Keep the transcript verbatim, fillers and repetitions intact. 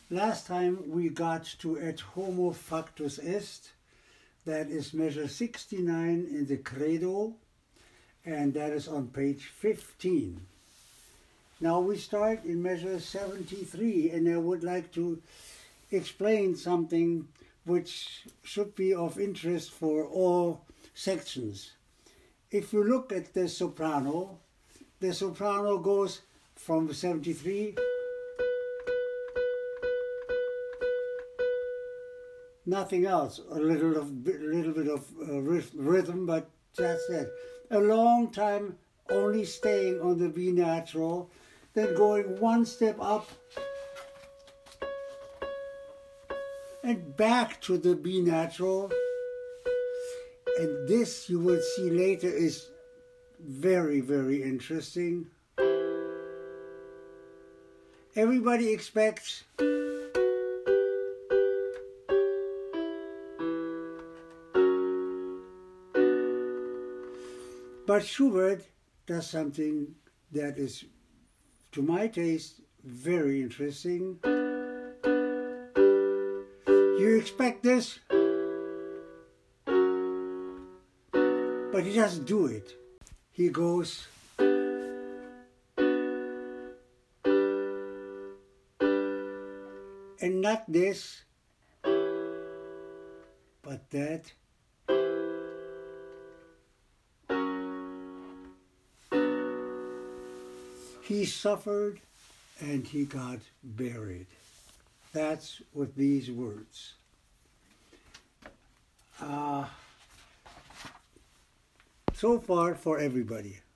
Last time we got to Et homo factus est, that is measure sixty-nine in the Credo, and that is on page fifteen. Now we start in measure seventy-three, and I would like to explain something which should be of interest for all sections. If you look at the soprano, the soprano goes from seventy-three, nothing else, a little of little bit of uh, rhythm, but that's it. A long time only staying on the B natural, then going one step up and back to the B natural. And this, you will see later, is very, very interesting. Everybody expects but Schubert does something that is, to my taste, very interesting. You expect this, but he doesn't do it. He goes and not this, but that. He suffered and he got buried. That's with these words. Uh, so far for everybody.